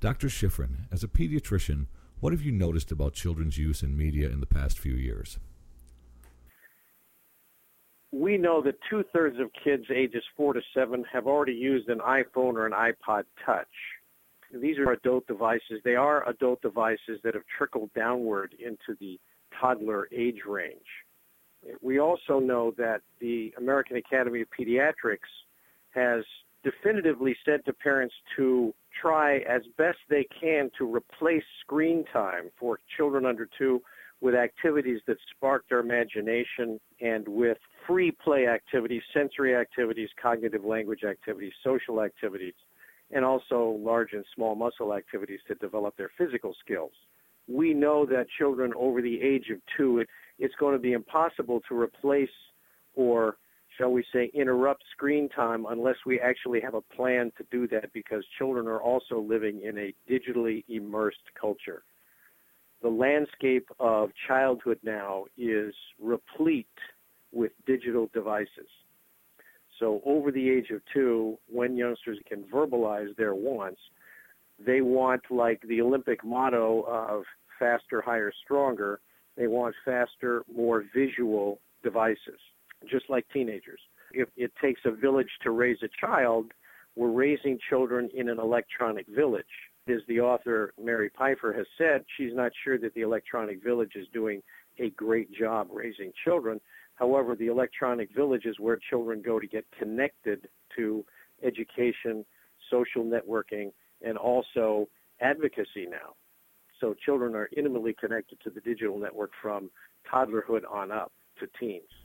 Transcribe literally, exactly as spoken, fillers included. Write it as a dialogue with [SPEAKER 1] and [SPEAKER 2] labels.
[SPEAKER 1] Doctor Schifrin, as a pediatrician, what have you noticed about children's use in media in the past few years?
[SPEAKER 2] We know that two-thirds of kids ages four to seven have already used an iPhone or an iPod Touch. These are adult devices. They are adult devices that have trickled downward into the toddler age range. We also know that the American Academy of Pediatrics has definitively said to parents to try as best they can to replace screen time for children under two with activities that spark their imagination and with free play activities, sensory activities, cognitive language activities, social activities, and also large and small muscle activities to develop their physical skills. We know that children over the age of two, it, it's going to be impossible to replace or, shall we say, interrupt screen time unless we actually have a plan to do that, because children are also living in a digitally immersed culture. The landscape of childhood now is replete with digital devices. So over the age of two, when youngsters can verbalize their wants, they want, like the Olympic motto of faster, higher, stronger, they want faster, more visual devices, just like teenagers. If it takes a village to raise a child, we're raising children in an electronic village. As the author Mary Pfeiffer has said, she's not sure that the electronic village is doing a great job raising children. However, the electronic village is where children go to get connected to education, social networking, and also advocacy now. So children are intimately connected to the digital network from toddlerhood on up to teens.